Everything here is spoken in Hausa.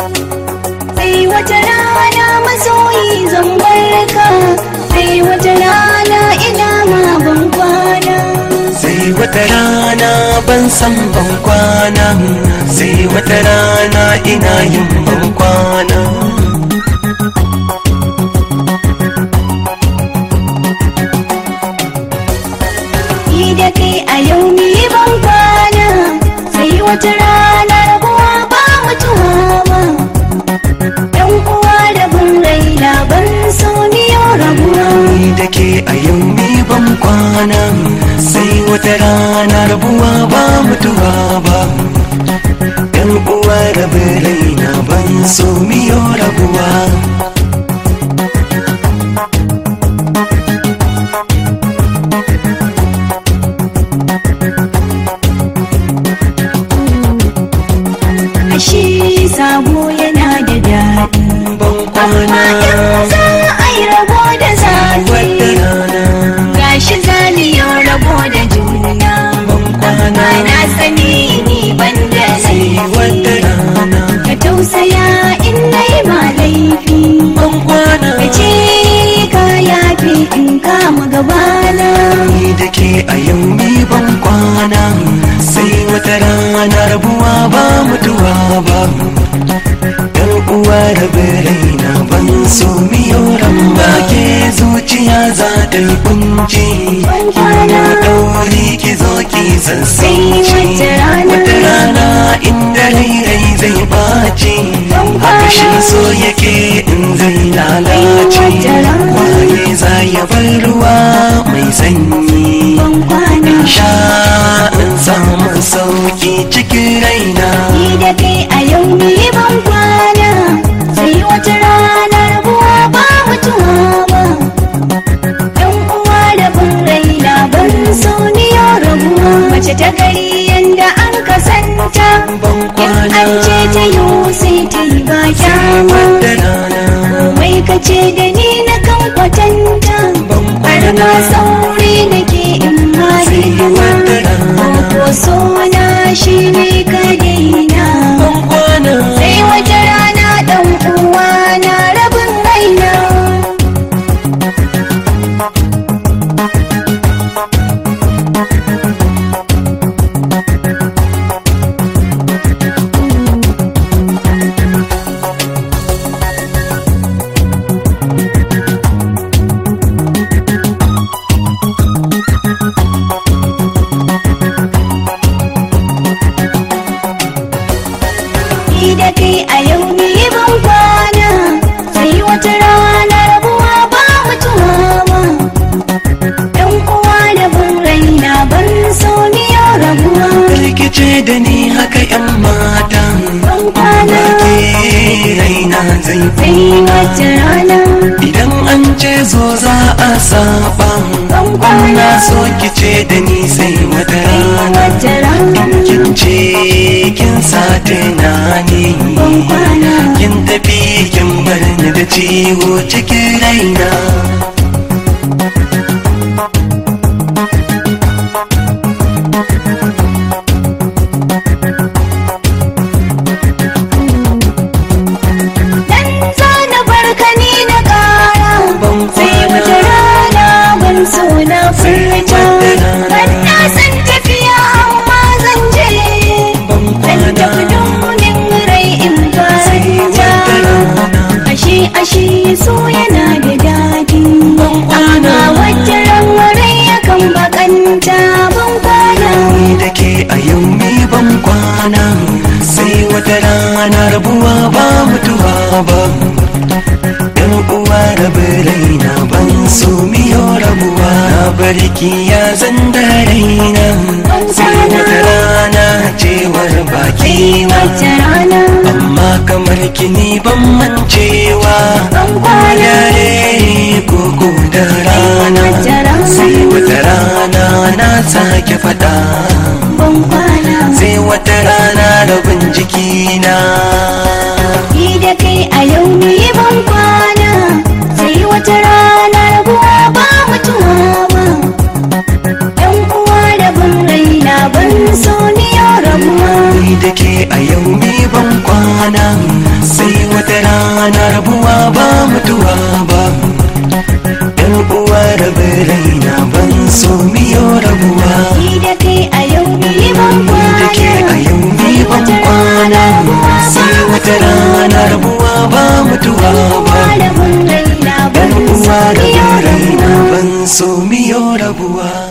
sai wata rana masoyi zan barka, sai wata rana ina ma ban kwana, sai wata rana ban san ban kwana, sai wata rana ina yin ban kwana. ni da kai a yau ni ban kwana, sai wata rana rabuwa ba mutuwa ba. Yan uwa da bin raina ban so ni yau rabuwa. Ni da ke a yau ni ban kwana, sai wata rana rabuwa ba mutuwa ba. Yan uwa da bin raina ban so miyo rabuwa. Ashe sabo yana da daɗi, Ban kwana in za a yi rabo da zafi, wata rana. gashi zaniyo rabo da juna. Kwana Na sani ni ban da sai wata laifi, rana. ka tausaya in na yi ma laifi, Ban kwana ka ce ka yafe in kama gabana. ni da ke a yau ni ban kwana, sai wata rana rabuwa ba mutuwa ba. Yan uwa da raina ban so miyo ramba, ke zuciya za ta yi kunci. Ina ɗauri ki zo ki sassauci, wata rana inda rai zai ɓaci, haka shi so yake in zai lalace. Waye za ya bar ruwa mai sanyi, in sha in samu sauki cikin raina. Ni da kai a yau ni ban kwana, sai wata rana rabuwa ba mutuwa ba. Yan uwa da bin raina ban so ni yau rabuwa. Mace ta gari yanda an kasanta, Ban in kwana an ce ta yi sai ta yi ba kyama. wata rana. Komai ka ce da ni na kan kwatanta, har ma sauri nake in ma Sai hidima. wata rana. Ko so na shi ne ka daina. Ban kwana Sai wata rana ɗan uwa na rabin raina. Ni da kai a yau ni ban kwana, sai wata rana rabuwa ba mutuwa ba. Ɗan uwa da bin raina ban so ni yau rabuwa. rikice da ni haka yan mata, Ban kwana ke raina zai sai wata rana. idan an ce zo za a saba. Ban kwana Amma so ki ce da ni sai wata rana. wata rana. Kin ce kin sa tunani, Ban kwana kin tafi kin bar ni da ciwo cikin raina. dan zana barka ni na ƙara. Ban Sai wata rana ban so na furta, ban na san tafiya amma zan je. Dan tafi domin rai in faranta. Ashe so yana da daɗi, amma wata ran rai yakan bakanta. Ban kwana Ni da ke a yau ni ban kwana, sai wata rana rabuwa ba mutuwa ba. Yan uwa da raina ban so miyo rabuwa. Na barki ya zan da raina, sai wata rana cewar baki na. wata rana. Amma kamar kini ban mancewa, Ban kwana dare koko da rana, sai wata rana na sake fada. ban kwana. Sai wata rana rabin jikina. Ni da kai a yau ni ban kwana, sai wata rana rabuwa ba mutuwa ba. Yan uwa da bin raina ban so ni yau rabuwa. Ni da ke a yau ni ban kwana, sai wata rana rabuwa ba mutuwa ba. Yan uwa rabe raina ban so miyo rabuwa. Ni da kai a yau ni ban Da ke a yau ni ban kwana, sai wata rana rabuwa ba mutuwa ba. rabin raina Yan ban uwa so rabe miyo raina rabuwa. ban so miyo rabuwa.